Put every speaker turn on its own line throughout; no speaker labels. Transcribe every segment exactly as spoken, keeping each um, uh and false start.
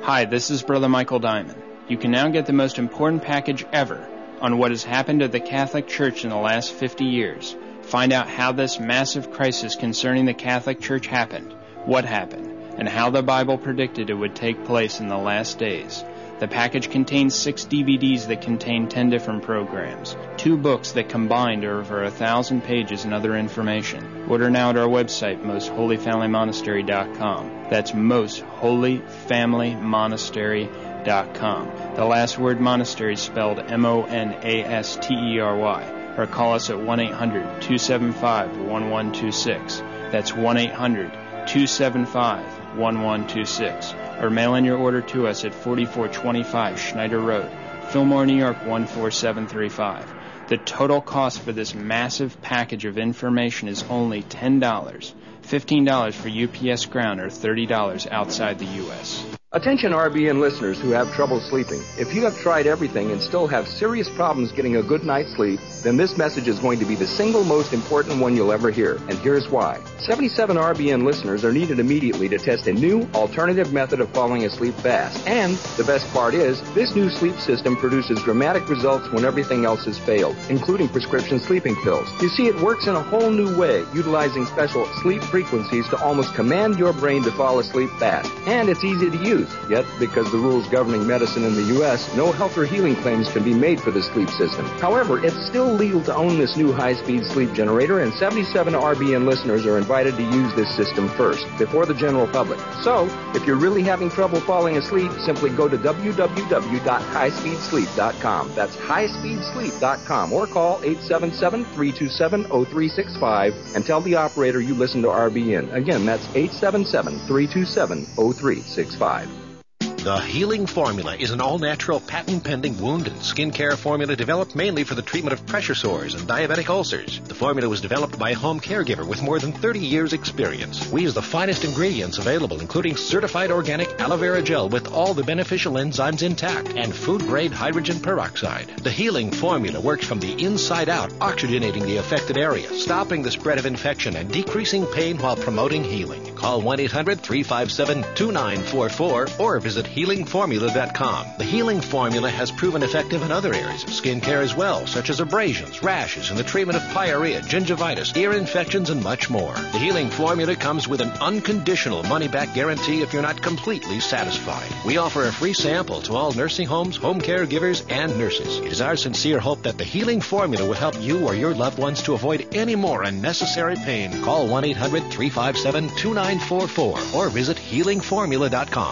Hi, this is Brother Michael Diamond. You can now get the most important package ever on what has happened to the Catholic Church in the last fifty years. Find out how this massive crisis concerning the Catholic Church happened, what happened, and how the Bible predicted it would take place in the last days. The package contains six D V Ds that contain ten different programs, two books that combined are over a thousand pages and other information. Order now at our website, most holy family monastery dot com. That's most holy family monastery dot com. The last word monastery is spelled M O N A S T E R Y. Or call us at one eight hundred two seven five one one two six. That's one eight hundred two seven five one one two six. Or mail in your order to us at forty-four twenty-five Schneider Road, Fillmore, New York one four seven three five. The total cost for this massive package of information is only ten dollars, fifteen dollars for U P S ground, or thirty dollars outside the U S
Attention R B N listeners who have trouble sleeping. If you have tried everything and still have serious problems getting a good night's sleep, then this message is going to be the single most important one you'll ever hear. And here's why. seventy-seven R B N listeners are needed immediately to test a new alternative method of falling asleep fast. And the best part is, this new sleep system produces dramatic results when everything else has failed, including prescription sleeping pills. You see, it works in a whole new way, utilizing special sleep frequencies to almost command your brain to fall asleep fast. And it's easy to use. Yet, because the rules governing medicine in the U S, no health or healing claims can be made for the sleep system. However, it's still legal to own this new high-speed sleep generator, and seventy-seven R B N listeners are invited to use this system first, before the general public. So, if you're really having trouble falling asleep, simply go to w w w dot high speed sleep dot com. That's high speed sleep dot com, or call eight seven seven, three two seven, zero three six five and tell the operator you listen to R B N. Again, that's eight seven seven, three two seven, zero three six five.
The Healing Formula is an all-natural, patent-pending wound and skin care formula developed mainly for the treatment of pressure sores and diabetic ulcers. The formula was developed by a home caregiver with more than thirty years' experience. We use the finest ingredients available, including certified organic aloe vera gel with all the beneficial enzymes intact and food-grade hydrogen peroxide. The Healing Formula works from the inside out, oxygenating the affected area, stopping the spread of infection, and decreasing pain while promoting healing. Call one eight hundred, three five seven, two nine four four or visit healing formula dot com. The Healing Formula has proven effective in other areas of skin care as well, such as abrasions, rashes, and the treatment of pyorrhea, gingivitis, ear infections, and much more. The Healing Formula comes with an unconditional money-back guarantee if you're not completely satisfied. We offer a free sample to all nursing homes, home caregivers, and nurses. It is our sincere hope that the Healing Formula will help you or your loved ones to avoid any more unnecessary pain. Call one eight hundred, three five seven, two nine four four or visit healing formula dot com.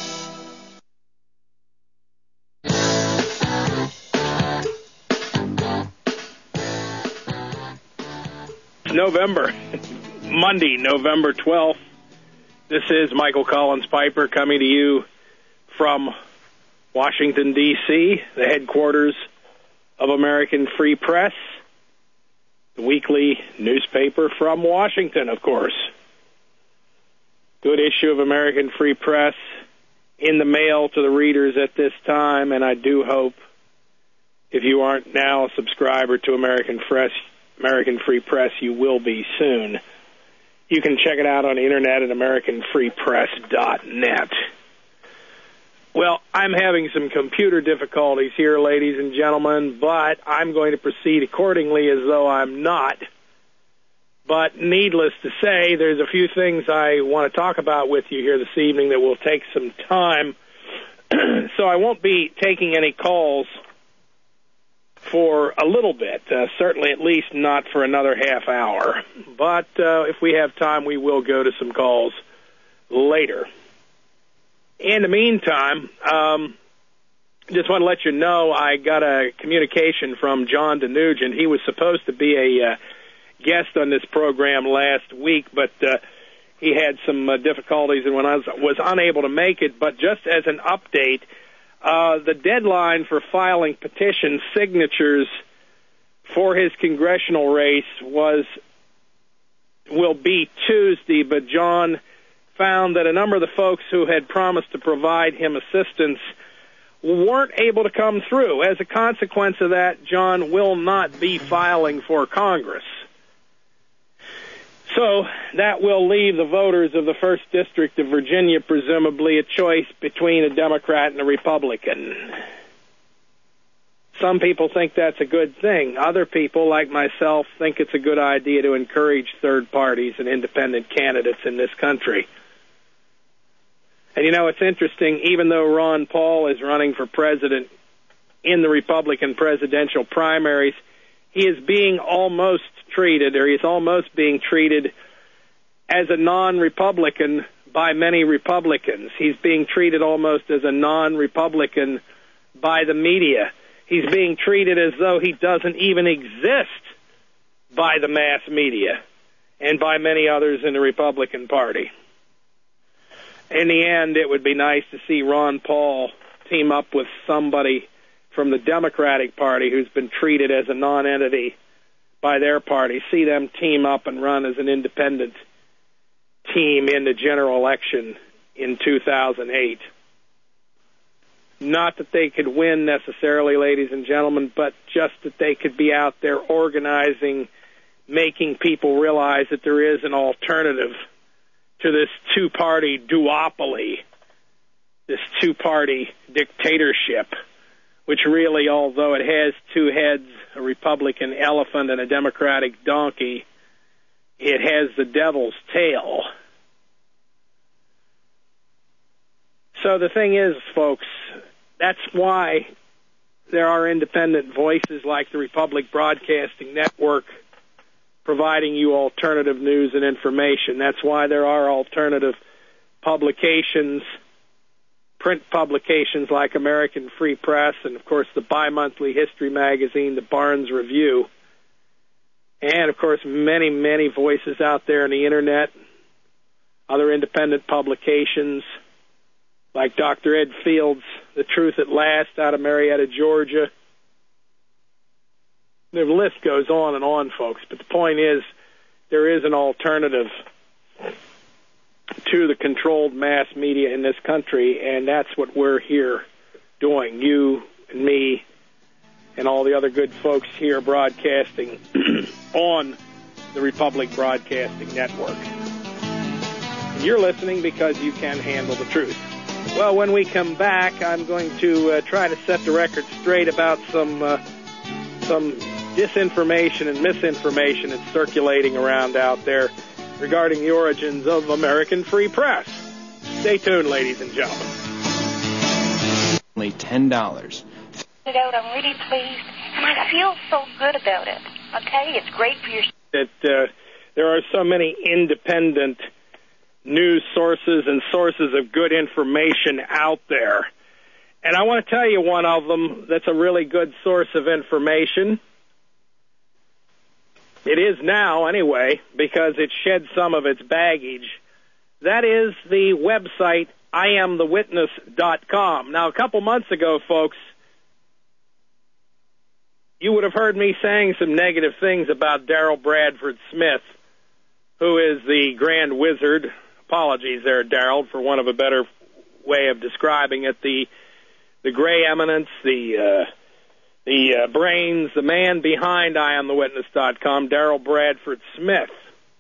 November, Monday, November twelfth. This is Michael Collins Piper coming to you from Washington, D C, the headquarters of American Free Press, the weekly newspaper from Washington, of course. Good issue of American Free Press in the mail to the readers at this time, and I do hope, if you aren't now a subscriber to American Press, American Free Press, you will be soon. You can check it out on the internet at american free press dot net. Well, I'm having some computer difficulties here, ladies and gentlemen, but I'm going to proceed accordingly as though I'm not. But needless to say, there's a few things I want to talk about with you here this evening that will take some time. So I won't be taking any calls for a little bit, uh, certainly at least not for another half hour. But uh, if we have time, we will go to some calls later. In the meantime, um, just want to let you know I got a communication from John DeNugent. He was supposed to be a uh, guest on this program last week, but uh, he had some uh, difficulties and when I was, was unable to make it. But just as an update, Uh, the deadline for filing petition signatures for his congressional race was will be Tuesday, but John found that a number of the folks who had promised to provide him assistance weren't able to come through. As a consequence of that, John will not be filing for Congress. So that will leave the voters of the first District of Virginia, presumably, a choice between a Democrat and a Republican. Some people think that's a good thing. Other people, like myself, think it's a good idea to encourage third parties and independent candidates in this country. And, you know, it's interesting, even though Ron Paul is running for president in the Republican presidential primaries, he is being almost treated, or he's almost being treated as a non-Republican by many Republicans. He's being treated almost as a non-Republican by the media. He's being treated as though he doesn't even exist by the mass media and by many others in the Republican Party. In the end, it would be nice to see Ron Paul team up with somebody from the Democratic Party who's been treated as a non-entity by their party, see them team up and run as an independent team in the general election in two thousand eight. Not that they could win necessarily, ladies and gentlemen, but just that they could be out there organizing, making people realize that there is an alternative to this two-party duopoly, this two-party dictatorship, which really, although it has two heads, a Republican elephant and a Democratic donkey, it has the devil's tail. So the thing is, folks, that's why there are independent voices like the Republic Broadcasting Network providing you alternative news and information. That's why there are alternative publications, print publications like American Free Press, and, of course, the bi-monthly history magazine, the Barnes Review, and, of course, many, many voices out there on the Internet, other independent publications like Doctor Ed Field's The Truth at Last out of Marietta, Georgia. The list goes on and on, folks, but the point is there is an alternative to the controlled mass media in this country, and that's what we're here doing, you and me and all the other good folks here broadcasting on the Republic Broadcasting Network. And you're listening because you can handle the truth. Well, when we come back, I'm going to uh, try to set the record straight about some uh, some disinformation and misinformation that's circulating around out there regarding the origins of American Free Press. Stay tuned, ladies and gentlemen.
Only ten dollars.
I'm really pleased, and I feel so good about it. Okay, it's great for your...
That uh, there are so many independent news sources and sources of good information out there. And I want to tell you one of them that's a really good source of information. It is now, anyway, because it shed some of its baggage. That is the website I am the witness dot com. Now, a couple months ago, folks, you would have heard me saying some negative things about Daryl Bradford Smith, who is the grand wizard. Apologies there, Daryl, for want of a better way of describing it. The the gray eminence, the... Uh, The uh, brains, the man behind I am the witness dot com, Daryl Bradford Smith.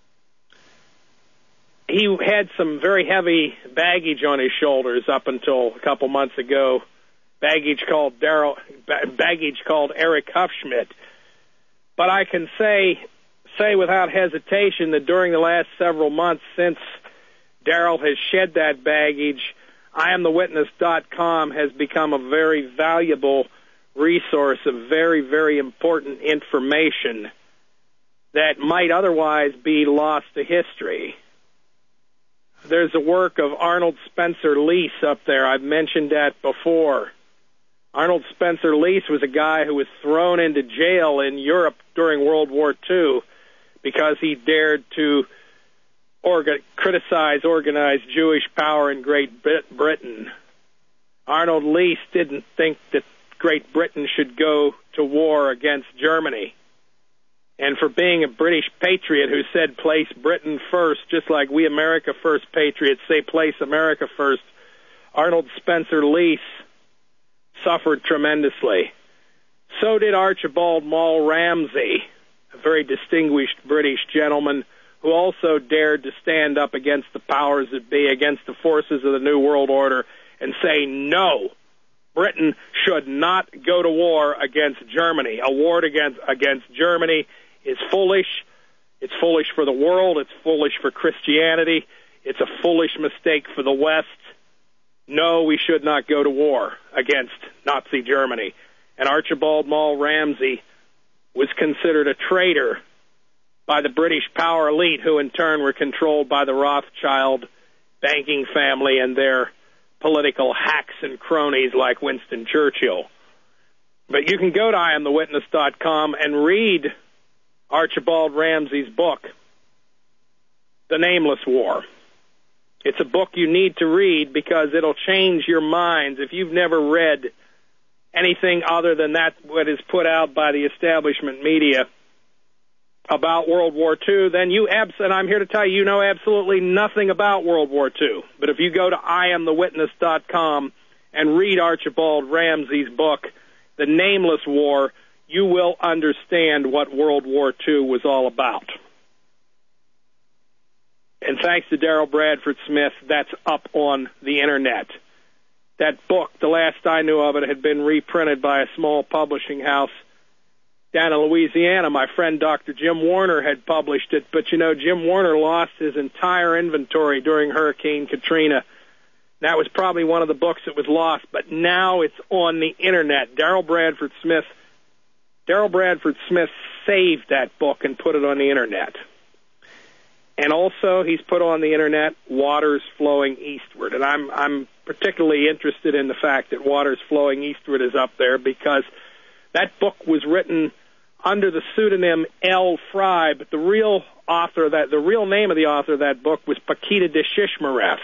He had some very heavy baggage on his shoulders up until a couple months ago. Baggage called Daryl, baggage called Eric Hufschmidt. But I can say, say without hesitation that during the last several months since Daryl has shed that baggage, I am the witness dot com has become a very valuable resource of very, very important information that might otherwise be lost to history. There's a work of Arnold Spencer Lease up there. I've mentioned that before. Arnold Spencer Lease was a guy who was thrown into jail in Europe during World War Two because he dared to orga- criticize organized Jewish power in Great Britain. Arnold Lease didn't think that Great Britain should go to war against Germany. And for being a British patriot who said place Britain first, just like we America First patriots say place America first, Arnold Spencer Lease suffered tremendously. So did Archibald Maul Ramsay, a very distinguished British gentleman who also dared to stand up against the powers that be, against the forces of the New World Order, and say, no, Britain should not go to war against Germany. A war against, against Germany is foolish. It's foolish for the world. It's foolish for Christianity. It's a foolish mistake for the West. No, we should not go to war against Nazi Germany. And Archibald Maul Ramsey was considered a traitor by the British power elite, who in turn were controlled by the Rothschild banking family and their political hacks and cronies like Winston Churchill. But you can go to I am the witness dot com and read Archibald Ramsey's book, The Nameless War. It's a book you need to read because it'll change your minds. If you've never read anything other than that what is put out by the establishment media about World War Two, then you abs- and I'm here to tell you, you know absolutely nothing about World War Two. But if you go to I am the witness dot com and read Archibald Ramsey's book, The Nameless War, you will understand what World War Two was all about. And thanks to Daryl Bradford Smith, that's up on the Internet. That book, the last I knew of it, had been reprinted by a small publishing house down in Louisiana. My friend Doctor Jim Warner had published it, but you know, Jim Warner lost his entire inventory during Hurricane Katrina. That was probably one of the books that was lost, but now it's on the Internet. Daryl Bradford Smith, Daryl Bradford Smith saved that book and put it on the Internet. And also, he's put on the Internet Waters Flowing Eastward. And I'm I'm particularly interested in the fact that Waters Flowing Eastward is up there because that book was written under the pseudonym L. Fry, but the real author, that the real name of the author of that book was Paquita de Shishmaref.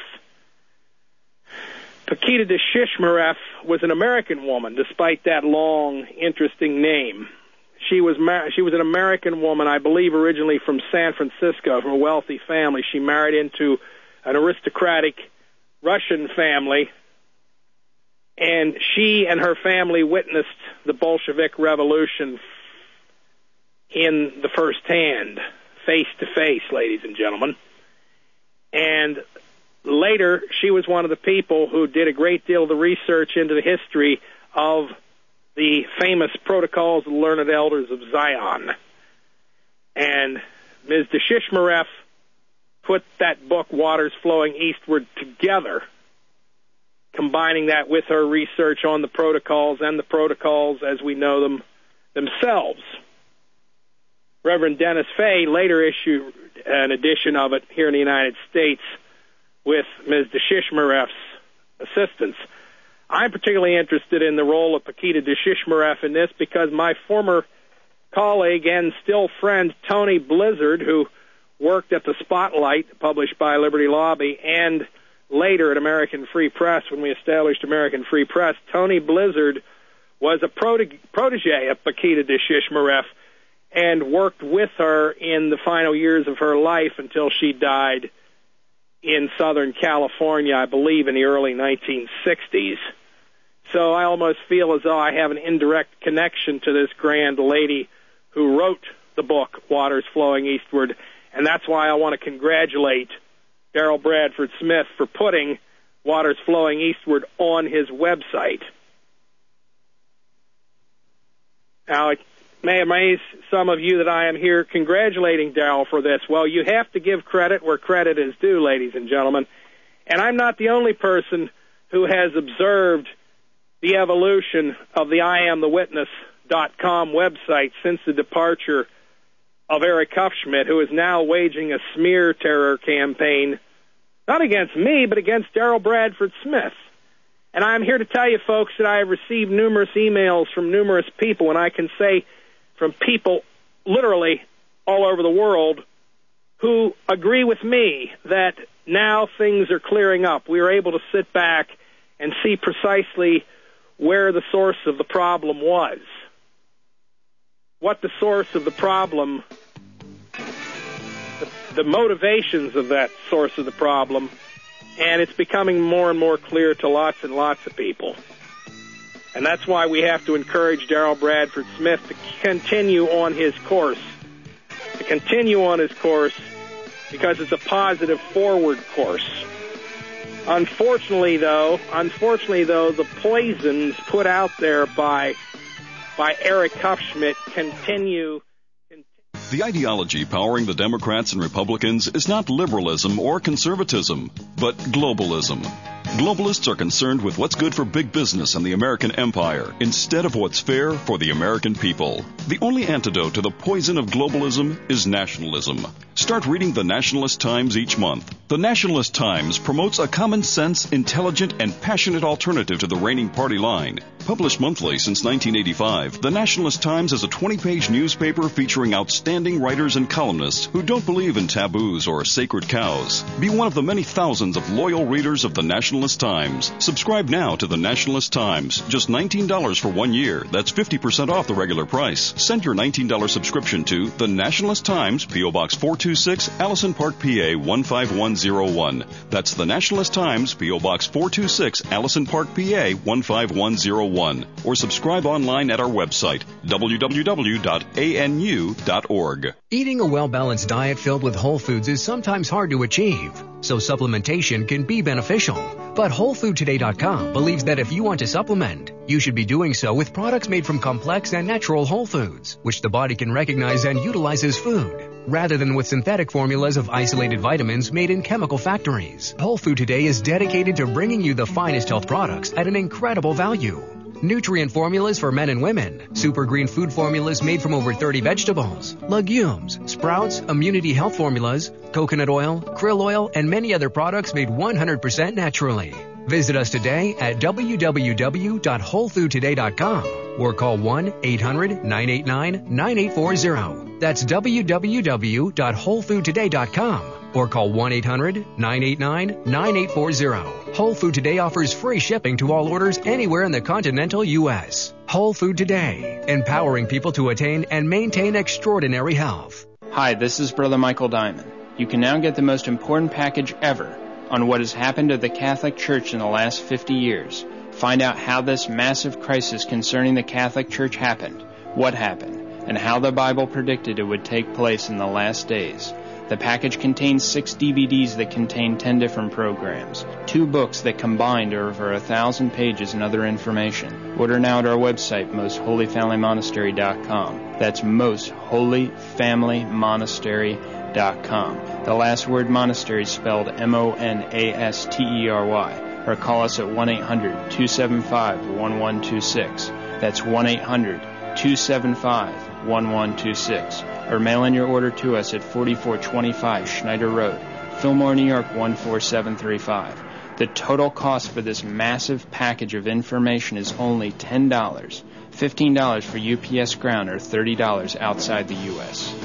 Paquita de Shishmaref was an American woman, despite that long, interesting name. She was mar- she was an American woman, I believe, originally from San Francisco, from a wealthy family. She married into an aristocratic Russian family, and she and her family witnessed the Bolshevik Revolution in the first hand, face to face, ladies and gentlemen. And later, she was one of the people who did a great deal of the research into the history of the famous Protocols of the Learned Elders of Zion. And Miz de Shishmaref put that book, Waters Flowing Eastward, together, combining that with her research on the protocols and the protocols as we know them themselves. Reverend Dennis Fay later issued an edition of it here in the United States with Miz de Shishmaref's assistance. I'm particularly interested in the role of Paquita de Shishmaref in this because my former colleague and still friend Tony Blizzard, who worked at the Spotlight, published by Liberty Lobby, and later at American Free Press when we established American Free Press, Tony Blizzard was a protege, protege of Paquita de Shishmaref and worked with her in the final years of her life until she died in Southern California, I believe, in the early nineteen sixties. So I almost feel as though I have an indirect connection to this grand lady who wrote the book, Waters Flowing Eastward, and that's why I want to congratulate Daryl Bradford Smith for putting Waters Flowing Eastward on his website. Now, it may amaze some of you that I am here congratulating Daryl for this. Well, you have to give credit where credit is due, ladies and gentlemen. And I'm not the only person who has observed the evolution of the I am the witness dot com website since the departure of Eric Hufschmidt, who is now waging a smear terror campaign, not against me, but against Daryl Bradford Smith. And I'm here to tell you, folks, that I have received numerous emails from numerous people, and I can say from people literally all over the world who agree with me that now things are clearing up. We are able to sit back and see precisely where the source of the problem was, what the source of the problem, the, the motivations of that source of the problem, and it's becoming more and more clear to lots and lots of people. And that's why we have to encourage Daryl Bradford Smith to continue on his course, to continue on his course because it's a positive forward course. Unfortunately, though, unfortunately, though, the poisons put out there by by Eric Hufschmidt continue.
The ideology powering the Democrats and Republicans is not liberalism or conservatism, but globalism. Globalists are concerned with what's good for big business and the American empire instead of what's fair for the American people. The only antidote to the poison of globalism is nationalism. Start reading the Nationalist Times each month. The Nationalist Times promotes a common sense, intelligent, and passionate alternative to the reigning party line. Published monthly since nineteen eighty-five, the Nationalist Times is a twenty-page newspaper featuring outstanding writers and columnists who don't believe in taboos or sacred cows. Be one of the many thousands of loyal readers of the Nationalist Times. Subscribe now to the Nationalist Times. Just nineteen dollars for one year. That's fifty percent off the regular price. Send your nineteen dollars subscription to the Nationalist Times, P O. Box four two six, Allison Park, P A one five one zero one. That's the Nationalist Times, P O. Box four two six, Allison Park, P A one five one zero one. Or subscribe online at our website, w w w dot a n u dot org.
Eating a well-balanced diet filled with whole foods is sometimes hard to achieve, so supplementation can be beneficial. But whole food today dot com believes that if you want to supplement, you should be doing so with products made from complex and natural whole foods, which the body can recognize and utilize as food, rather than with synthetic formulas of isolated vitamins made in chemical factories. Whole Food Today is dedicated to bringing you the finest health products at an incredible value. Nutrient formulas for men and women, super green food formulas made from over thirty vegetables, legumes, sprouts, immunity health formulas, coconut oil, krill oil, and many other products made one hundred percent naturally. Visit us today at w w w dot whole food today dot com or call one eight hundred nine eight nine nine eight four zero. That's w w w dot whole food today dot com or call one eight hundred nine eight nine nine eight four zero. Whole Food Today offers free shipping to all orders anywhere in the continental U S. Whole Food Today, empowering people to attain and maintain extraordinary health.
Hi, this is Brother Michael Diamond. You can now get the most important package ever on what has happened to the Catholic Church in the last fifty years. Find out how this massive crisis concerning the Catholic Church happened, what happened, and how the Bible predicted it would take place in the last days. The package contains six D V Ds that contain ten different programs, two books that combined are over a thousand pages and other information. Order now at our website, most holy family monastery dot com. That's most holy family monastery dot com. The last word monastery is spelled M O N A S T E R Y. Or call us at one eight hundred two seven five one one two six. That's one eight hundred two seven five one one two six. Or mail in your order to us at forty-four twenty-five Schneider Road, Fillmore, New York one four seven three five. The total cost for this massive package of information is only ten dollars, fifteen dollars for U P S ground, or thirty dollars outside the U S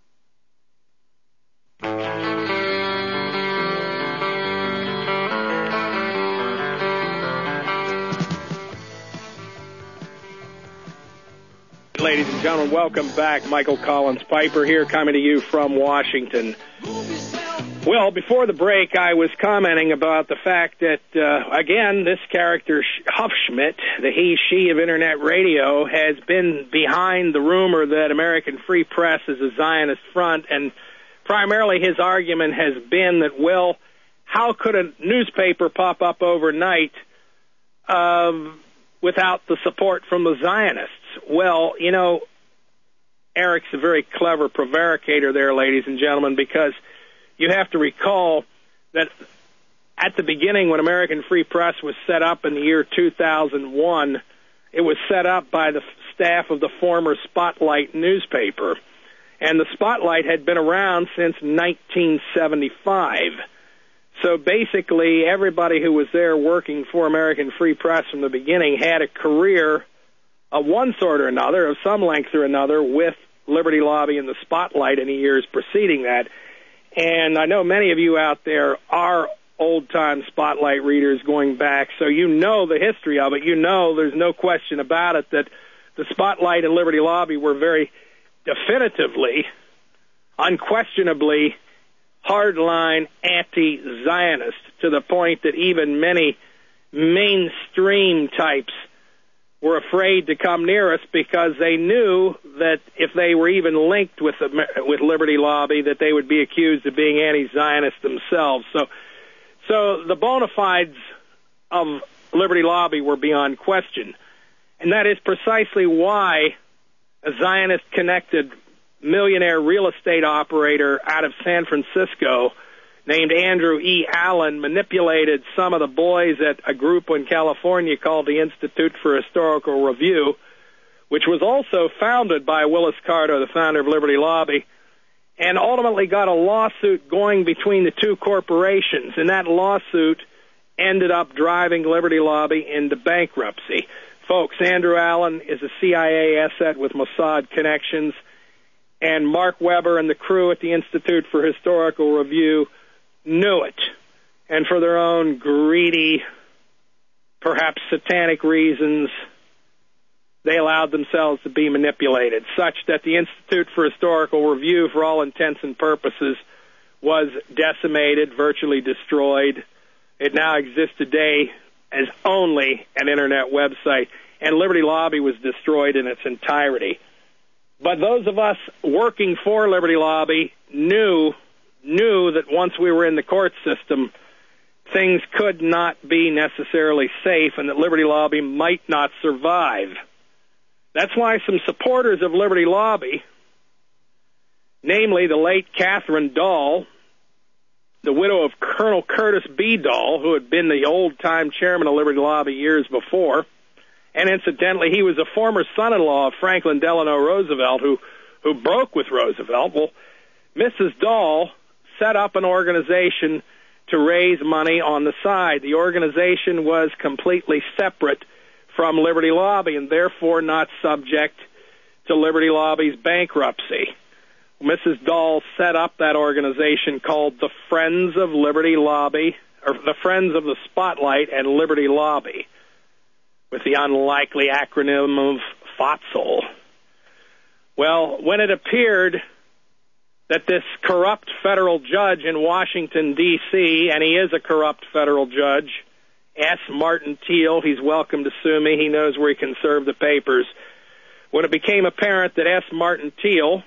Ladies and gentlemen, welcome back. Michael Collins Piper here, coming to you from Washington. Well, before the break, I was commenting about the fact that, uh, again, this character, Hufschmidt, the he, she of Internet radio, has been behind the rumor that American Free Press is a Zionist front, and primarily his argument has been that, well, how could a newspaper pop up overnight uh, without the support from the Zionists? Well, you know, Eric's a very clever prevaricator there, ladies and gentlemen, because you have to recall that at the beginning, when American Free Press was set up in the year two thousand one, it was set up by the staff of the former Spotlight newspaper. And the Spotlight had been around since nineteen seventy-five. So basically, everybody who was there working for American Free Press from the beginning had a career of one sort or another, of some length or another, with Liberty Lobby and the Spotlight in the years preceding that. And I know many of you out there are old-time Spotlight readers going back, so you know the history of it. You know there's no question about it that the Spotlight and Liberty Lobby were very definitively, unquestionably, hardline anti-Zionist, to the point that even many mainstream types were afraid to come near us because they knew that if they were even linked with the, with Liberty Lobby, that they would be accused of being anti-Zionist themselves. So, so the bona fides of Liberty Lobby were beyond question, and that is precisely why a Zionist-connected millionaire real estate operator out of San Francisco named Andrew E. Allen manipulated some of the boys at a group in California called the Institute for Historical Review, which was also founded by Willis Carto, the founder of Liberty Lobby, and ultimately got a lawsuit going between the two corporations, and that lawsuit ended up driving Liberty Lobby into bankruptcy. Folks, Andrew Allen is a C I A asset with Mossad connections, and Mark Weber and the crew at the Institute for Historical Review knew it, and for their own greedy, perhaps satanic reasons, they allowed themselves to be manipulated, such that the Institute for Historical Review, for all intents and purposes, was decimated, virtually destroyed. It now exists today as only an Internet website, and Liberty Lobby was destroyed in its entirety. But those of us working for Liberty Lobby knew knew that once we were in the court system, things could not be necessarily safe and that Liberty Lobby might not survive. That's why some supporters of Liberty Lobby, namely the late Catherine Dahl, the widow of Colonel Curtis B. Dahl, who had been the old-time chairman of Liberty Lobby years before, and incidentally, he was a former son-in-law of Franklin Delano Roosevelt, who, who broke with Roosevelt. Well, Missus Dahl set up an organization to raise money on the side. The organization was completely separate from Liberty Lobby and therefore not subject to Liberty Lobby's bankruptcy. Missus Dahl set up that organization called the Friends of Liberty Lobby, or the Friends of the Spotlight and Liberty Lobby, with the unlikely acronym of FOTSL. Well, when it appeared that this corrupt federal judge in Washington, D C, and he is a corrupt federal judge, S. Martin Thiel, he's welcome to sue me, he knows where he can serve the papers. When it became apparent that S. Martin Thiel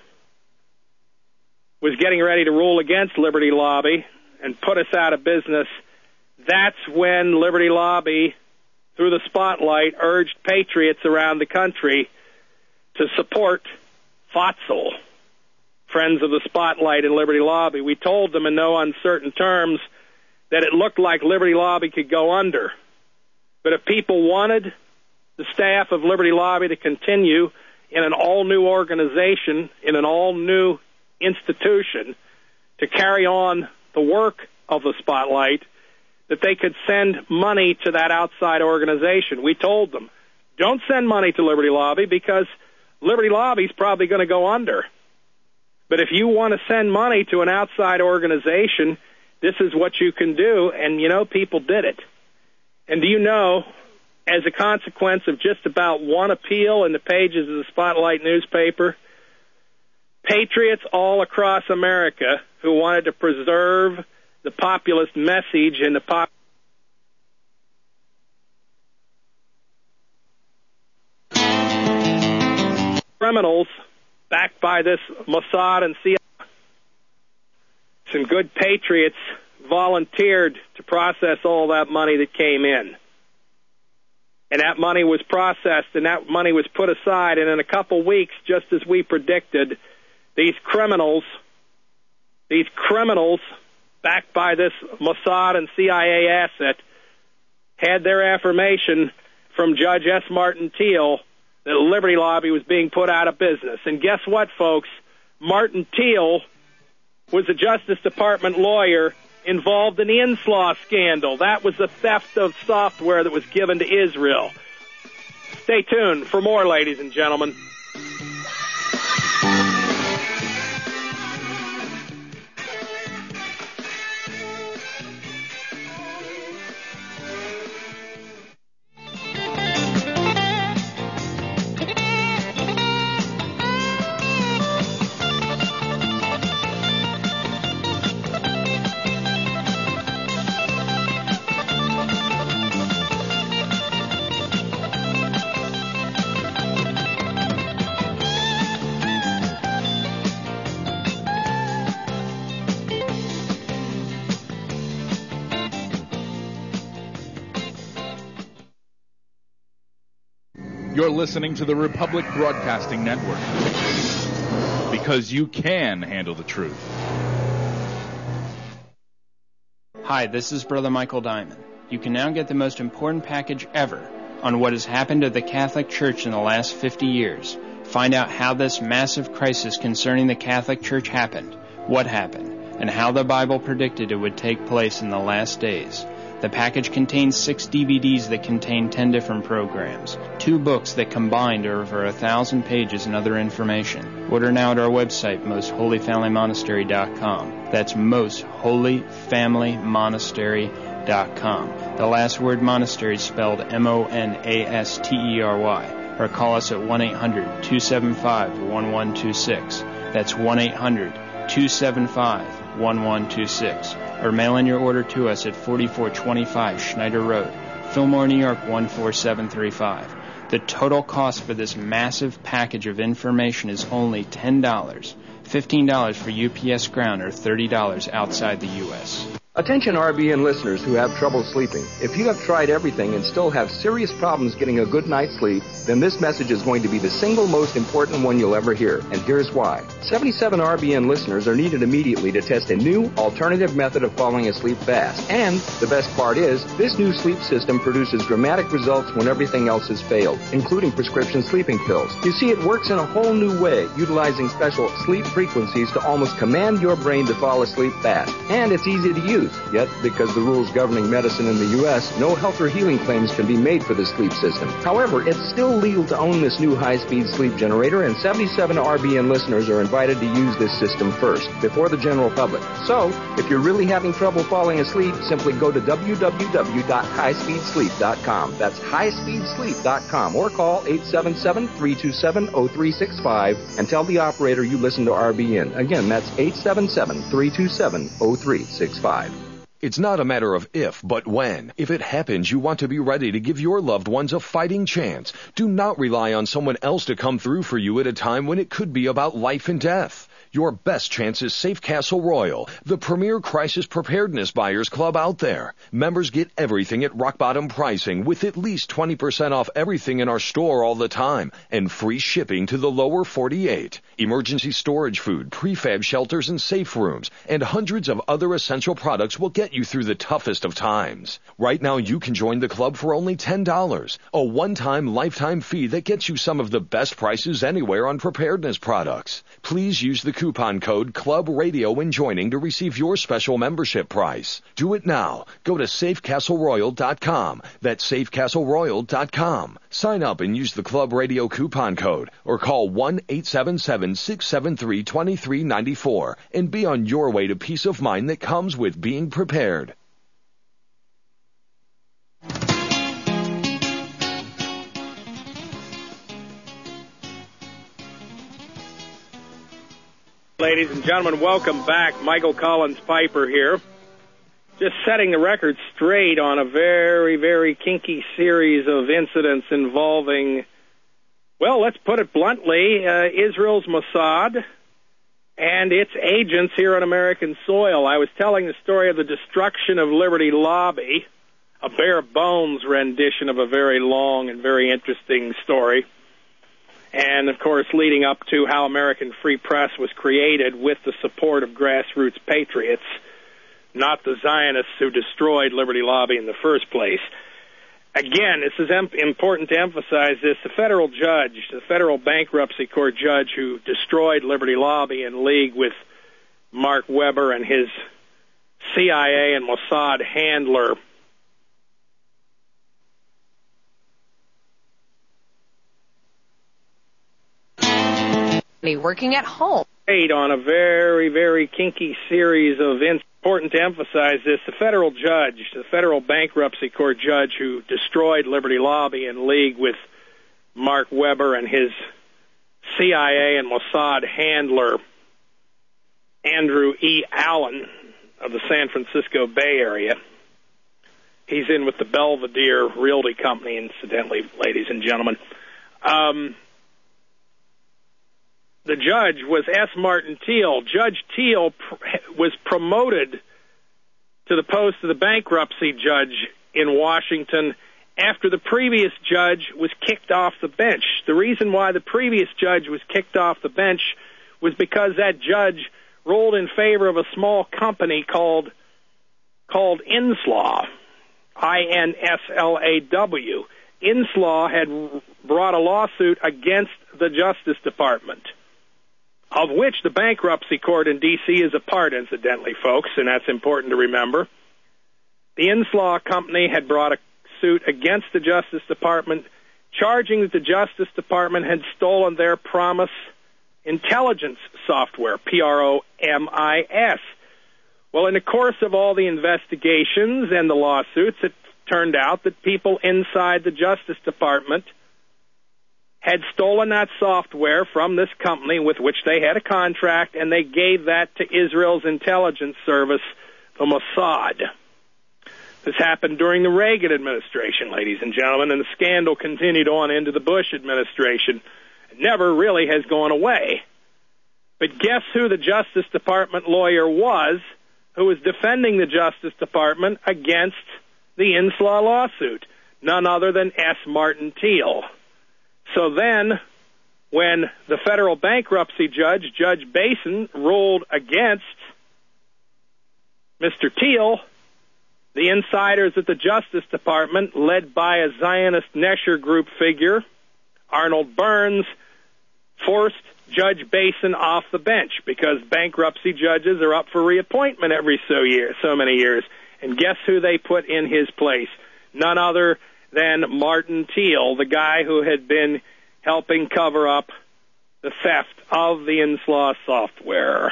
was getting ready to rule against Liberty Lobby and put us out of business, that's when Liberty Lobby, through the Spotlight, urged patriots around the country to support FOTSL, Friends of the Spotlight and Liberty Lobby. We told them in no uncertain terms that it looked like Liberty Lobby could go under. But if people wanted the staff of Liberty Lobby to continue in an all-new organization, in an all-new institution, to carry on the work of the Spotlight, that they could send money to that outside organization. We told them, don't send money to Liberty Lobby because Liberty Lobby's probably going to go under. But if you want to send money to an outside organization, this is what you can do. And, you know, people did it. And do you know, as a consequence of just about one appeal in the pages of the Spotlight newspaper, patriots all across America who wanted to preserve the populist message and the pop criminals backed by this Mossad and C I A, some good patriots volunteered to process all that money that came in. And that money was processed, and that money was put aside, and in a couple weeks, just as we predicted, these criminals, these criminals backed by this Mossad and C I A asset, had their affirmation from Judge S. Martin Thiel that the Liberty Lobby was being put out of business. And guess what, folks? Martin Thiel was a Justice Department lawyer involved in the Inslaw scandal. That was the theft of software that was given to Israel. Stay tuned for more, ladies and gentlemen.
You're listening to the Republic Broadcasting Network, because you can handle the truth.
Hi, this is Brother Michael Diamond. You can now get the most important package ever on what has happened to the Catholic Church in the last fifty years. Find out how this massive crisis concerning the Catholic Church happened, what happened, and how the Bible predicted it would take place in the last days. The package contains six D V Ds that contain ten different programs, two books that combined are over a thousand pages and other information. Order now at our website, most holy family monastery dot com. That's most holy family monastery dot com. The last word monastery is spelled M O N A S T E R Y. Or call us at one eight hundred two seven five one one two six. That's one eight hundred two seven five one one two six. Or mail in your order to us at forty-four twenty-five Schneider Road, Fillmore, New York one four seven three five. The total cost for this massive package of information is only ten dollars, fifteen dollars for U P S ground, or thirty dollars outside the U S
Attention R B N listeners who have trouble sleeping. If you have tried everything and still have serious problems getting a good night's sleep, then this message is going to be the single most important one you'll ever hear. And here's why. seventy-seven R B N listeners are needed immediately to test a new alternative method of falling asleep fast. And the best part is, this new sleep system produces dramatic results when everything else has failed, including prescription sleeping pills. You see, it works in a whole new way, utilizing special sleep frequencies to almost command your brain to fall asleep fast. And it's easy to use. Yet, because the rules governing medicine in the U S, no health or healing claims can be made for the sleep system. However, it's still legal to own this new high-speed sleep generator, and seventy-seven R B N listeners are invited to use this system first, before the general public. So, if you're really having trouble falling asleep, simply go to w w w dot high speed sleep dot com. That's high speed sleep dot com, or call eight seven seven, three two seven, zero three six five and tell the operator you listen to R B N. Again, that's eight seven seven, three two seven, zero three six five.
It's not a matter of if, but when. If it happens, you want to be ready to give your loved ones a fighting chance. Do not rely on someone else to come through for you at a time when it could be about life and death. Your best chance is Safe Castle Royal, the premier crisis preparedness buyers club out there. Members get everything at rock bottom pricing with at least twenty percent off everything in our store all the time and free shipping to the lower forty-eight. Emergency storage food, prefab shelters and safe rooms, and hundreds of other essential products will get you through the toughest of times. Right now you can join the club for only ten dollars, a one-time lifetime fee that gets you some of the best prices anywhere on preparedness products. Please use the coupon code Club Radio when joining to receive your special membership price. Do it now. Go to safe castle royal dot com. That's safe castle royal dot com. Sign up and use the Club Radio coupon code or call one eight seven seven, six seven three, two three nine four and be on your way to peace of mind that comes with being prepared.
Ladies and gentlemen, welcome back. Michael Collins Piper here. Just setting the record straight on a very, very kinky series of incidents involving, well, let's put it bluntly, uh, Israel's Mossad and its agents here on American soil. I was telling the story of the destruction of Liberty Lobby, a bare bones rendition of a very long and very interesting story. And, of course, leading up to how American Free Press was created with the support of grassroots patriots, not the Zionists who destroyed Liberty Lobby in the first place. Again, this is em- important to emphasize this. The federal judge, the federal bankruptcy court judge who destroyed Liberty Lobby in league with Mark Weber and his C I A and Mossad handler,
working at home.
On a very, very kinky series of incidents. Important to emphasize this. The federal judge, the federal bankruptcy court judge who destroyed Liberty Lobby in league with Mark Weber and his C I A and Mossad handler, Andrew E. Allen of the San Francisco Bay Area. He's in with the Belvedere Realty Company, incidentally, ladies and gentlemen. Um... The judge was S. Martin Teal. Judge Teal pr- was promoted to the post of the bankruptcy judge in Washington after the previous judge was kicked off the bench. The reason why the previous judge was kicked off the bench was because that judge ruled in favor of a small company called called Inslaw, I N S L A W. Inslaw had brought a lawsuit against the Justice Department, of which the bankruptcy court in D C is a part, incidentally, folks, and that's important to remember. The Inslaw company had brought a suit against the Justice Department, charging that the Justice Department had stolen their Promise intelligence software, P R O M I S. Well, in the course of all the investigations and the lawsuits, it turned out that people inside the Justice Department had stolen that software from this company with which they had a contract, and they gave that to Israel's intelligence service, the Mossad. This happened during the Reagan administration, ladies and gentlemen, and the scandal continued on into the Bush administration. It never really has gone away. But guess who the Justice Department lawyer was who was defending the Justice Department against the Inslaw lawsuit? None other than S. Martin Thiel. So then, when the federal bankruptcy judge, Judge Basin, ruled against Mister Thiel, the insiders at the Justice Department, led by a Zionist Nesher Group figure, Arnold Burns, forced Judge Basin off the bench because bankruptcy judges are up for reappointment every so year, so many years. And guess who they put in his place? None other than Martin Thiel, the guy who had been helping cover up the theft of the Inslaw software.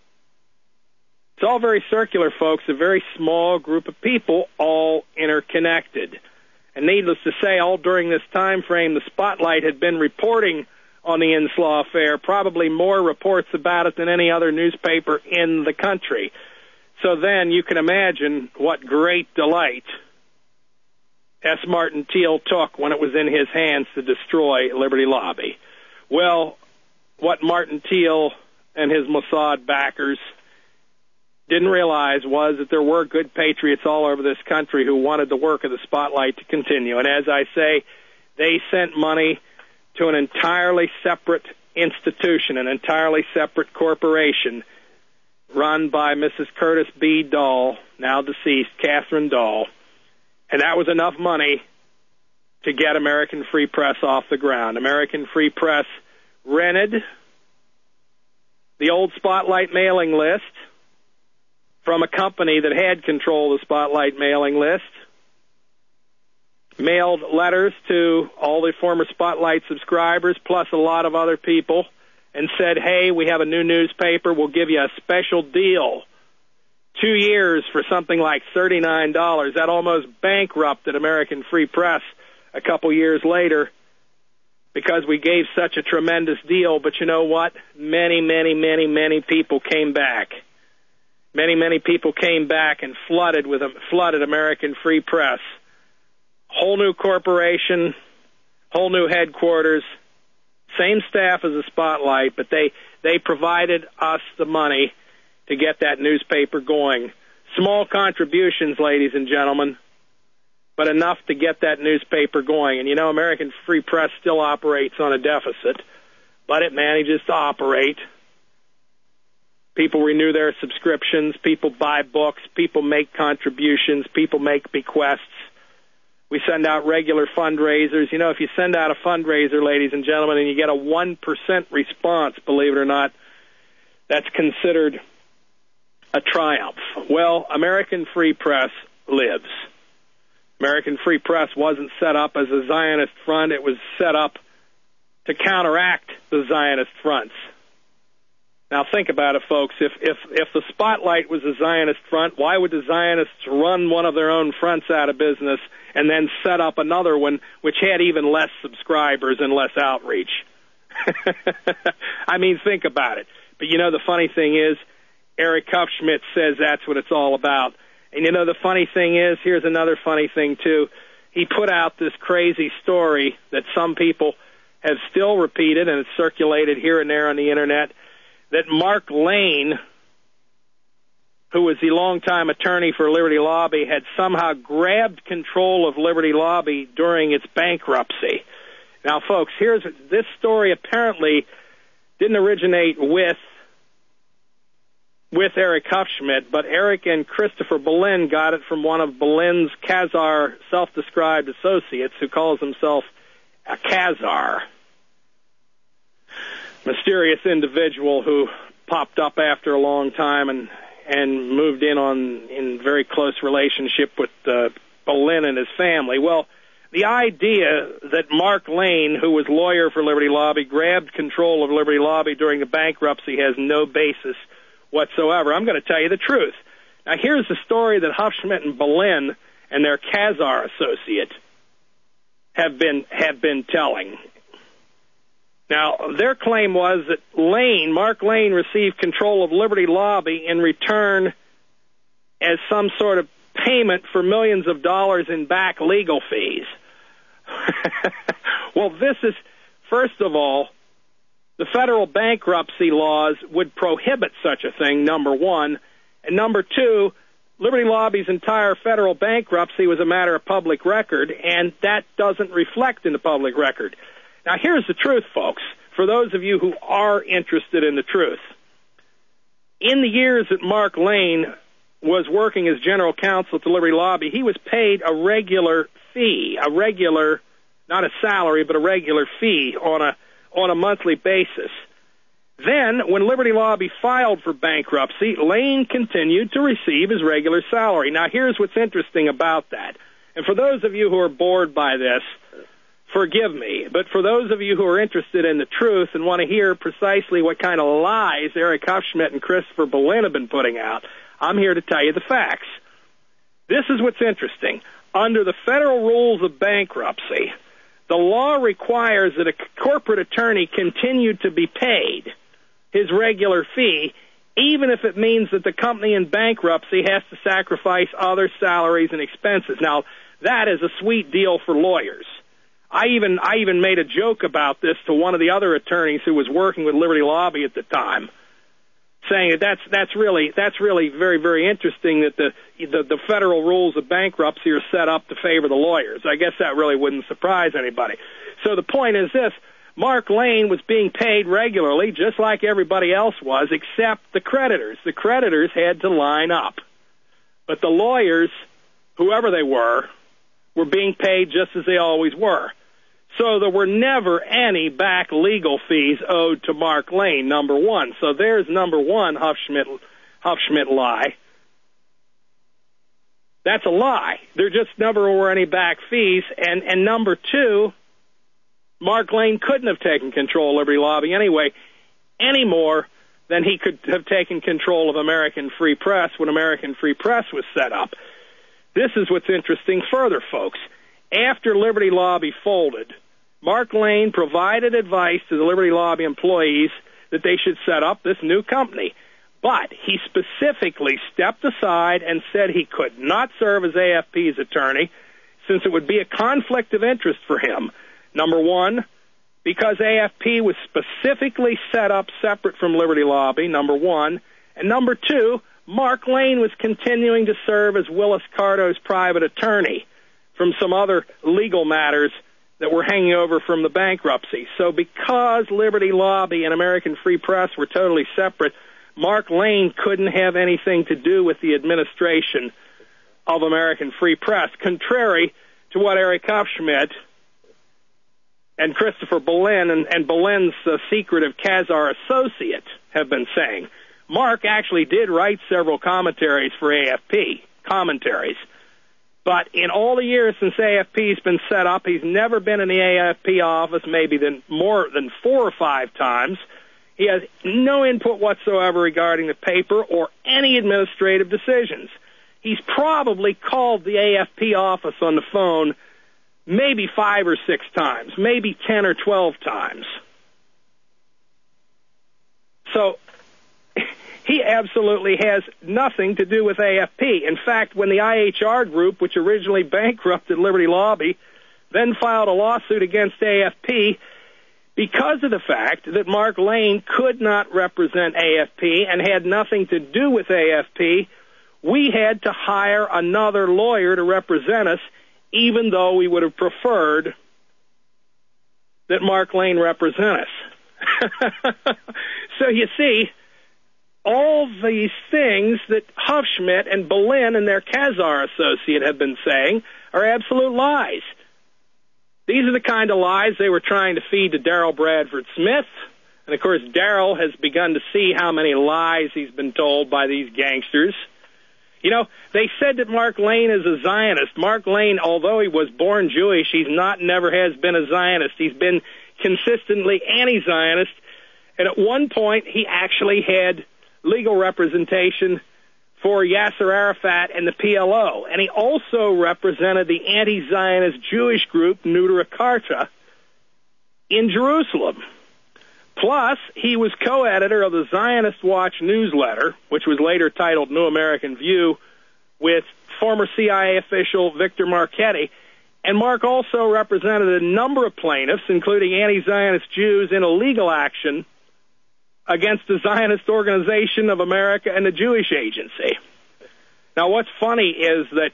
It's all very circular, folks, a very small group of people, all interconnected. And needless to say, all during this time frame, the Spotlight had been reporting on the Inslaw affair, probably more reports about it than any other newspaper in the country. So then you can imagine what great delight S. Martin Thiel took when it was in his hands to destroy Liberty Lobby. Well, what Martin Thiel and his Mossad backers didn't realize was that there were good patriots all over this country who wanted the work of the Spotlight to continue. And as I say, they sent money to an entirely separate institution, an entirely separate corporation run by Missus Curtis B. Dahl, now deceased, Catherine Dahl. And that was enough money to get American Free Press off the ground. American Free Press rented the old Spotlight mailing list from a company that had control of the Spotlight mailing list, mailed letters to all the former Spotlight subscribers, plus a lot of other people, and said, hey, we have a new newspaper, we'll give you a special deal. Two years for something like thirty-nine dollars. That almost bankrupted American Free Press a couple years later because we gave such a tremendous deal. But you know what? Many, many, many, many people came back. Many, many people came back and flooded with them, flooded American Free Press. Whole new corporation, whole new headquarters, same staff as the Spotlight, but they, they provided us the money to get that newspaper going. Small contributions, ladies and gentlemen, but enough to get that newspaper going. And you know, American Free Press still operates on a deficit, but it manages to operate. People renew their subscriptions, people buy books, people make contributions, people make bequests. We send out regular fundraisers. You know, if you send out a fundraiser, ladies and gentlemen, and you get a one percent response, believe it or not, that's considered a triumph. Well, American Free Press lives. American Free Press wasn't set up as a Zionist front. It was set up to counteract the Zionist fronts. Now think about it, folks. If if if the Spotlight was a Zionist front, why would the Zionists run one of their own fronts out of business and then set up another one which had even less subscribers and less outreach? I mean, think about it. But you know, the funny thing is, Eric Hufschmidt says that's what it's all about. And you know, the funny thing is, here's another funny thing, too. He put out this crazy story that some people have still repeated, and it's circulated here and there on the Internet, that Mark Lane, who was the longtime attorney for Liberty Lobby, had somehow grabbed control of Liberty Lobby during its bankruptcy. Now, folks, here's this story apparently didn't originate with with Eric Hufschmidt, but Eric and Christopher Boleyn got it from one of Boleyn's Khazar self-described associates who calls himself a Khazar. Mysterious individual who popped up after a long time and and moved in on in very close relationship with uh, Boleyn and his family. Well, the idea that Mark Lane, who was lawyer for Liberty Lobby, grabbed control of Liberty Lobby during the bankruptcy has no basis whatsoever. I'm going to tell you the truth. Now, here's the story that Hufschmidt and Boleyn and their Khazar associate have been have been telling. Now, their claim was that Lane, Mark Lane, received control of Liberty Lobby in return as some sort of payment for millions of dollars in back legal fees. Well, this is, first of all, the federal bankruptcy laws would prohibit such a thing, number one. And number two, Liberty Lobby's entire federal bankruptcy was a matter of public record, and that doesn't reflect in the public record. Now, here's the truth, folks, for those of you who are interested in the truth. In the years that Mark Lane was working as general counsel at the Liberty Lobby, he was paid a regular fee, a regular, not a salary, but a regular fee on a on a monthly basis. Then, when Liberty Lobby filed for bankruptcy, Lane continued to receive his regular salary. Now, here's what's interesting about that. And for those of you who are bored by this, forgive me. But for those of you who are interested in the truth and want to hear precisely what kind of lies Eric Hufschmidt and Christopher Boleyn have been putting out, I'm here to tell you the facts. This is what's interesting. Under the federal rules of bankruptcy, the law requires that a corporate attorney continue to be paid his regular fee, even if it means that the company in bankruptcy has to sacrifice other salaries and expenses. Now, that is a sweet deal for lawyers. I even I even made a joke about this to one of the other attorneys who was working with Liberty Lobby at the time, saying that that's that's really that's really very very interesting that the, the the federal rules of bankruptcy are set up to favor the lawyers. I guess that really wouldn't surprise anybody. So the point is this: Mark Lane was being paid regularly, just like everybody else was, except the creditors. The creditors had to line up, but the lawyers, whoever they were, were being paid just as they always were. So there were never any back legal fees owed to Mark Lane, number one. So there's number one Hufschmidt, Hufschmidt lie. That's a lie. There just never were any back fees. And, and number two, Mark Lane couldn't have taken control of Liberty Lobby anyway, any more than he could have taken control of American Free Press when American Free Press was set up. This is what's interesting further, folks. After Liberty Lobby folded, Mark Lane provided advice to the Liberty Lobby employees that they should set up this new company. But he specifically stepped aside and said he could not serve as A F P's attorney since it would be a conflict of interest for him. Number one, because A F P was specifically set up separate from Liberty Lobby, number one. And number two, Mark Lane was continuing to serve as Willis Carto's private attorney from some other legal matters that were hanging over from the bankruptcy. So because Liberty Lobby and American Free Press were totally separate, Mark Lane couldn't have anything to do with the administration of American Free Press, contrary to what Eric Hufschmidt and Christopher Boleyn and, and Boleyn's uh, secretive Khazar associate have been saying. Mark actually did write several commentaries for A F P, commentaries. But in all the years since A F P's been set up, he's never been in the A F P office, maybe than more than four or five times. He has no input whatsoever regarding the paper or any administrative decisions. He's probably called the A F P office on the phone maybe five or six times, maybe ten or twelve times. So he absolutely has nothing to do with A F P. In fact, when the I H R group, which originally bankrupted Liberty Lobby, then filed a lawsuit against A F P because of the fact that Mark Lane could not represent A F P and had nothing to do with A F P, we had to hire another lawyer to represent us, even though we would have preferred that Mark Lane represent us. So you see, all these things that Hufschmidt and Boleyn and their Khazar associate have been saying are absolute lies. These are the kind of lies they were trying to feed to Darrell Bradford Smith. And, of course, Darrell has begun to see how many lies he's been told by these gangsters. You know, they said that Mark Lane is a Zionist. Mark Lane, although he was born Jewish, he's not, never has been a Zionist. He's been consistently anti-Zionist. And at one point, he actually had legal representation for Yasser Arafat and the P L O. And he also represented the anti-Zionist Jewish group Nudra Karta in Jerusalem. Plus, he was co-editor of the Zionist Watch newsletter, which was later titled New American View, with former C I A official Victor Marchetti. And Mark also represented a number of plaintiffs, including anti-Zionist Jews, in a legal action against the Zionist Organization of America and the Jewish Agency. Now, what's funny is that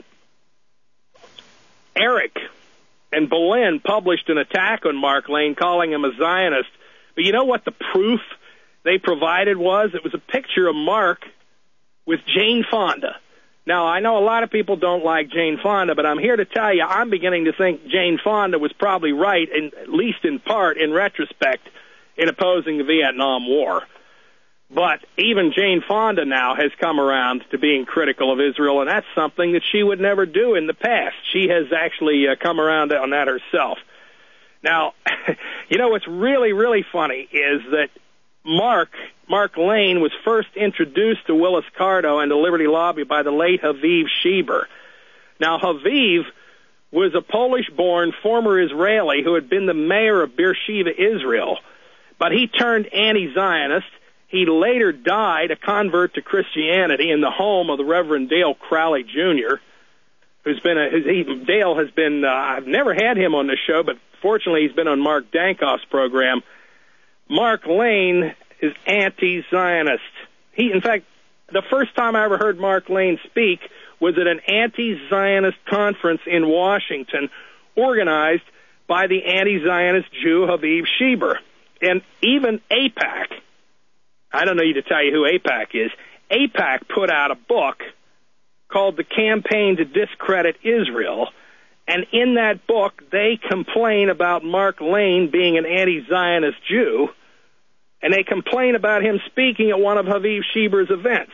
Eric and Boleyn published an attack on Mark Lane, calling him a Zionist. But you know what the proof they provided was? It was a picture of Mark with Jane Fonda. Now, I know a lot of people don't like Jane Fonda, but I'm here to tell you I'm beginning to think Jane Fonda was probably right, in, at least in part, in retrospect, in opposing the Vietnam War. But even Jane Fonda now has come around to being critical of Israel, and that's something that she would never do in the past. She has actually uh, come around on that herself. Now, you know what's really, really funny is that Mark, Mark Lane was first introduced to Willis Carto and the Liberty Lobby by the late Haviv Sheber. Now, Haviv was a Polish-born former Israeli who had been the mayor of Beersheba, Israel, but he turned anti-Zionist. He later died a convert to Christianity in the home of the Reverend Dale Crowley, Junior, who's been a, who's, he, Dale has been, uh, I've never had him on the show, but fortunately he's been on Mark Dankoff's program. Mark Lane is anti-Zionist. He, in fact, the first time I ever heard Mark Lane speak was at an anti-Zionist conference in Washington organized by the anti-Zionist Jew Haviv Sheber. And even AIPAC, I don't need to tell you who AIPAC is, AIPAC put out a book called The Campaign to Discredit Israel, and in that book they complain about Mark Lane being an anti-Zionist Jew, and they complain about him speaking at one of Haviv Sheber's events.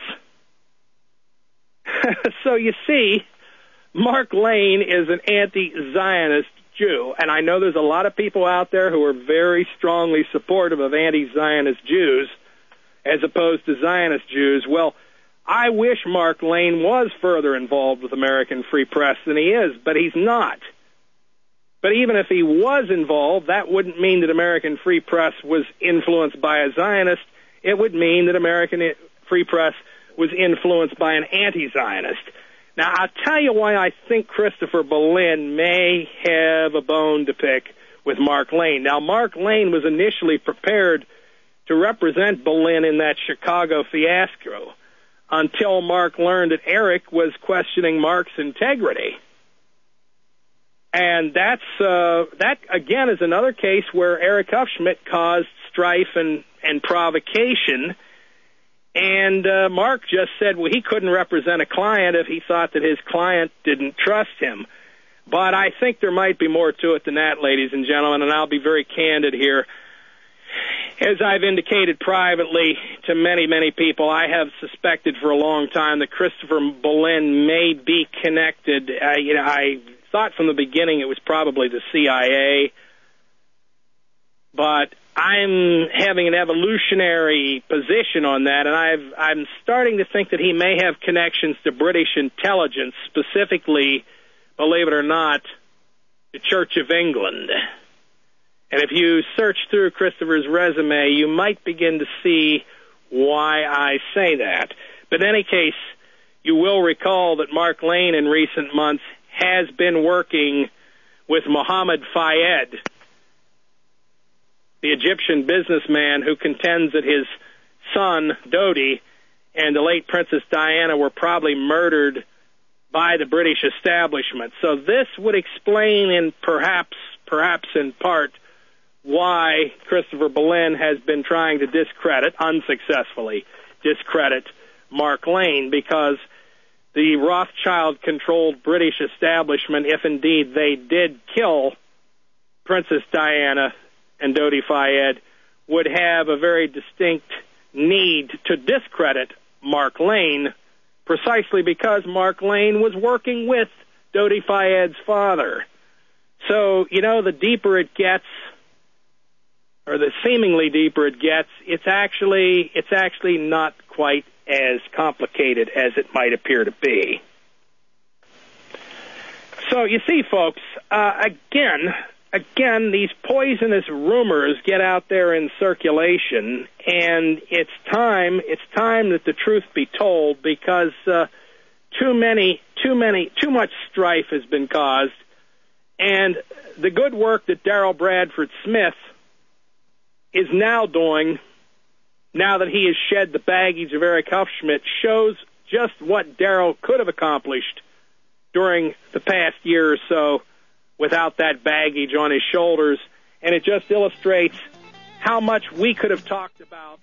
So you see, Mark Lane is an anti-Zionist Jew, and I know there's a lot of people out there who are very strongly supportive of anti-Zionist Jews as opposed to Zionist Jews. Well, I wish Mark Lane was further involved with American Free Press than he is, but he's not. But even if he was involved, that wouldn't mean that American Free Press was influenced by a Zionist. It would mean that American Free Press was influenced by an anti-Zionist. Now, I'll tell you why I think Christopher Boleyn may have a bone to pick with Mark Lane. Now, Mark Lane was initially prepared to represent Boleyn in that Chicago fiasco until Mark learned that Eric was questioning Mark's integrity. And that's uh, that, again, is another case where Eric Hufschmidt caused strife and, and provocation. And uh, Mark just said, well, he couldn't represent a client if he thought that his client didn't trust him. But I think there might be more to it than that, ladies and gentlemen, and I'll be very candid here. As I've indicated privately to many, many people, I have suspected for a long time that Christopher Boleyn may be connected. Uh, you know, I thought from the beginning it was probably the C I A, but I'm having an evolutionary position on that, and I've, I'm starting to think that he may have connections to British intelligence, specifically, believe it or not, the Church of England. And if you search through Christopher's resume, you might begin to see why I say that. But in any case, you will recall that Mark Lane in recent months has been working with Mohammed Fayed, the Egyptian businessman who contends that his son, Dodi, and the late Princess Diana were probably murdered by the British establishment. So this would explain in perhaps, perhaps in part, why Christopher Boleyn has been trying to discredit, unsuccessfully discredit, Mark Lane, because the Rothschild-controlled British establishment, if indeed they did kill Princess Diana and Dodi Fayed, would have a very distinct need to discredit Mark Lane, precisely because Mark Lane was working with Dodi Fayed's father. So, you know, the deeper it gets, or the seemingly deeper it gets, it's actually it's actually not quite as complicated as it might appear to be. So you see, folks, uh, again, again, these poisonous rumors get out there in circulation, and it's time, it's time that the truth be told, because uh, too many, too many, too much strife has been caused, and the good work that Daryl Bradford Smith is now doing, now that he has shed the baggage of Eric Hufschmidt, shows just what Daryl could have accomplished during the past year or so without that baggage on his shoulders, and it just illustrates how much we could have talked about.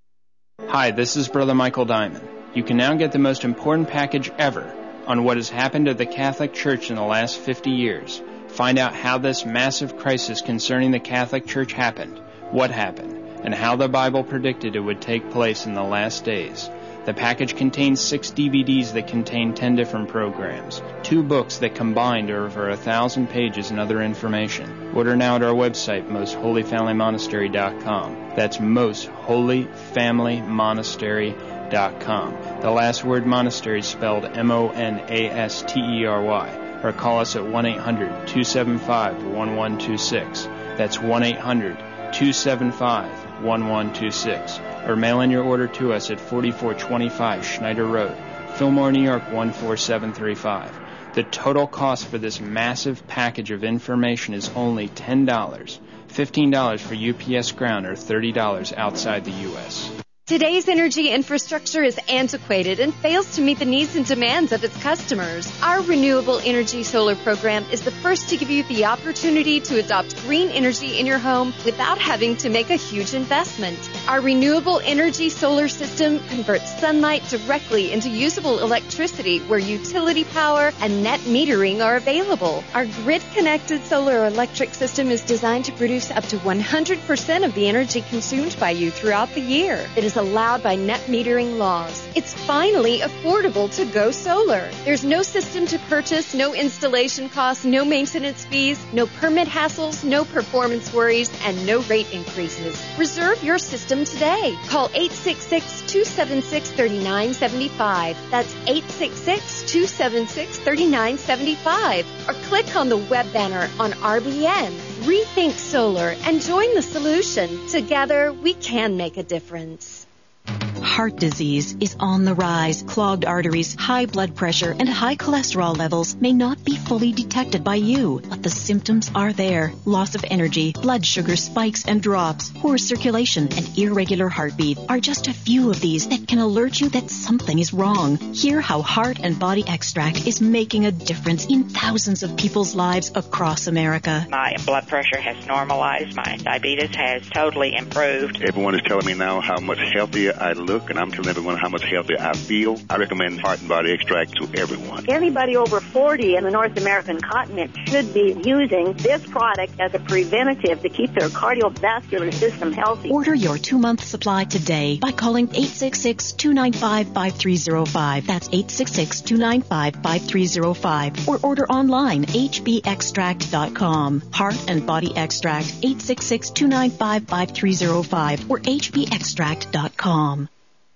Hi, this is Brother Michael Diamond. You can now get the most important package ever on what has happened to the Catholic Church in the last fifty years. Find out how this massive crisis concerning the Catholic Church happened, what happened, and how the Bible predicted it would take place in the last days. The package contains six D V Ds that contain ten different programs, two books that combined are over a thousand pages and other information. Order now at our website, most holy family monastery dot com. That's most holy family monastery dot com. The last word monastery is spelled M O N A S T E R Y. Or call us at one eight hundred two seven five one one two six. That's one eight hundred two seven five one one two six. Or mail in your order to us at forty-four twenty-five Schneider Road, Fillmore, New York one four seven three five. The total cost for this massive package of information is only ten dollars, fifteen dollars for U P S ground, or thirty dollars outside the U S
Today's energy infrastructure is antiquated and fails to meet the needs and demands of its customers. Our Renewable Energy Solar program is the first to give you the opportunity to adopt green energy in your home without having to make a huge investment. Our Renewable Energy Solar system converts sunlight directly into usable electricity where utility power and net metering are available. Our grid-connected solar electric system is designed to produce up to one hundred percent of the energy consumed by you throughout the year. It is allowed by net metering laws. It's finally affordable to go solar. There's no system to purchase, no installation costs, no maintenance fees, no permit hassles, no performance worries, and no rate increases. Reserve your system today. Call eight six six, two seven six, three nine seven five. That's eight six six, two seven six, three nine seven five. Or click on the web banner on R B N. Rethink solar and join the solution. Together, we can make a difference.
Heart disease is on the rise. Clogged arteries, high blood pressure, and high cholesterol levels may not be fully detected by you, but the symptoms are there. Loss of energy, blood sugar spikes and drops, poor circulation, and irregular heartbeat are just a few of these that can alert you that something is wrong. Hear how Heart and Body Extract is making a difference in thousands of people's lives across America.
My blood pressure has normalized. My diabetes has totally improved.
Everyone is telling me now how much healthier I look, and I'm telling everyone how much healthier I feel. I recommend Heart and Body Extract to everyone.
Anybody over forty in the North American continent should be using this product as a preventative to keep their cardiovascular system healthy.
Order your two-month supply today by calling eight six six, two nine five, five three zero five. That's eight six six, two nine five, five three zero five. Or order online, h b extract dot com. Heart and Body Extract, eight six six, two nine five, five three zero five or h b extract dot com.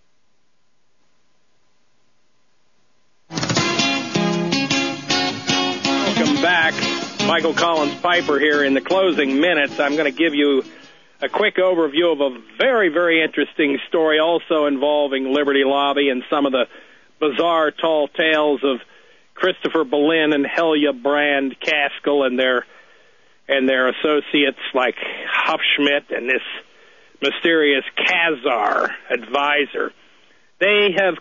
Welcome back. Michael Collins Piper here. In the closing minutes, I'm going to give you a quick overview of a very, very interesting story also involving Liberty Lobby and some of the bizarre tall tales of Christopher Boleyn and Helia Brand Caskell and their and their associates like Hufschmidt and this mysterious Khazar advisor. They have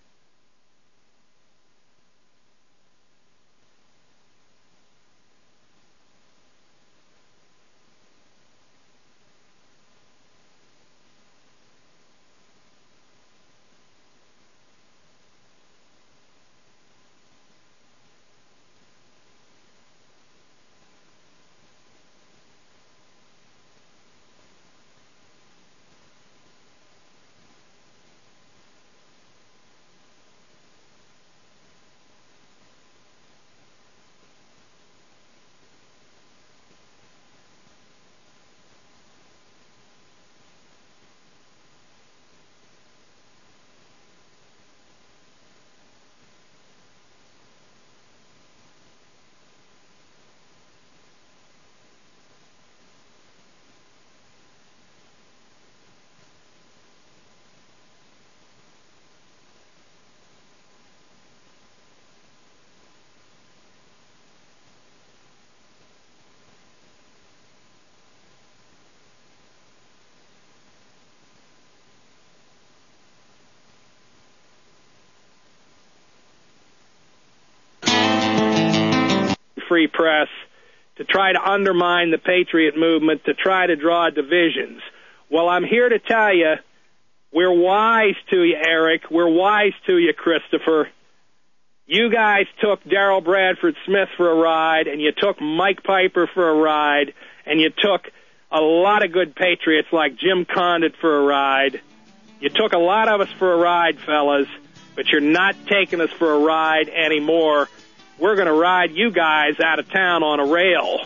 free press to try to undermine the Patriot movement, to try to draw divisions. Well, I'm here to tell you, we're wise to you, Eric. We're wise to you, Christopher. You guys took Daryl Bradford Smith for a ride, and you took Mike Piper for a ride, and you took a lot of good patriots like Jim Condit for a ride. You took a lot of us for a ride, fellas, but you're not taking us for a ride anymore. We're going to ride you guys out of town on a rail.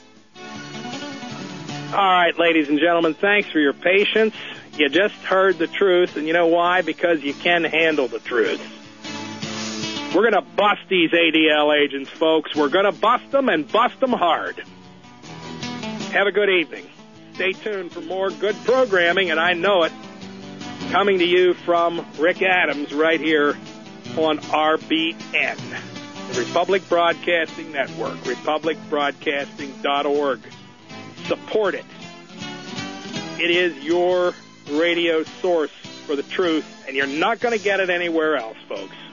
All right, ladies and gentlemen, thanks for your patience. You just heard the truth, and you know why? Because you can handle the truth. We're going to bust these A D L agents, folks. We're going to bust them and bust them hard. Have a good evening. Stay tuned for more good programming, and I know it, coming to you from Rick Adams right here on R B N. The Republic Broadcasting Network, republic broadcasting dot org. Support it. It is your radio source for the truth, and you're not going to get it anywhere else, folks.